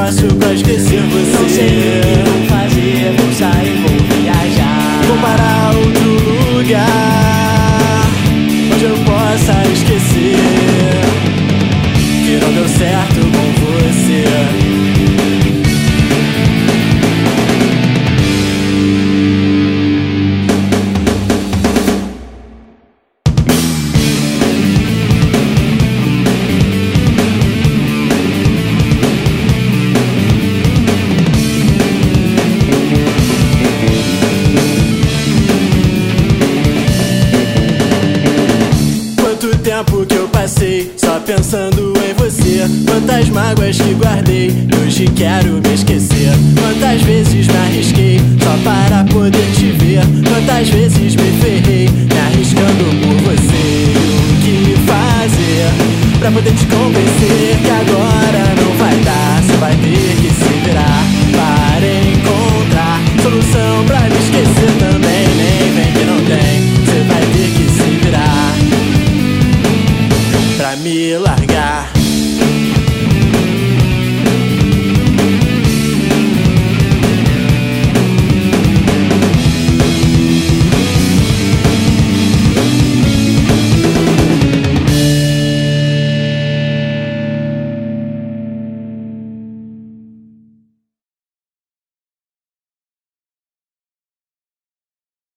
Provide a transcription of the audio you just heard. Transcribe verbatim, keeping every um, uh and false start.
faço pra esquecer você? Não sei o que vou fazer, vou sair, vou viajar. Vou para outro lugar onde eu possa esquecer que não deu certo com você. Quanto tempo que eu passei só pensando em você. Quantas mágoas que guardei e hoje quero me esquecer. Quantas vezes me arrisquei só para poder te ver. Quantas vezes me ferrei me arriscando por você. O que fazer pra poder te convencer que agora não vai dar? Você vai ter que se virar para encontrar solução pra me esquecer também.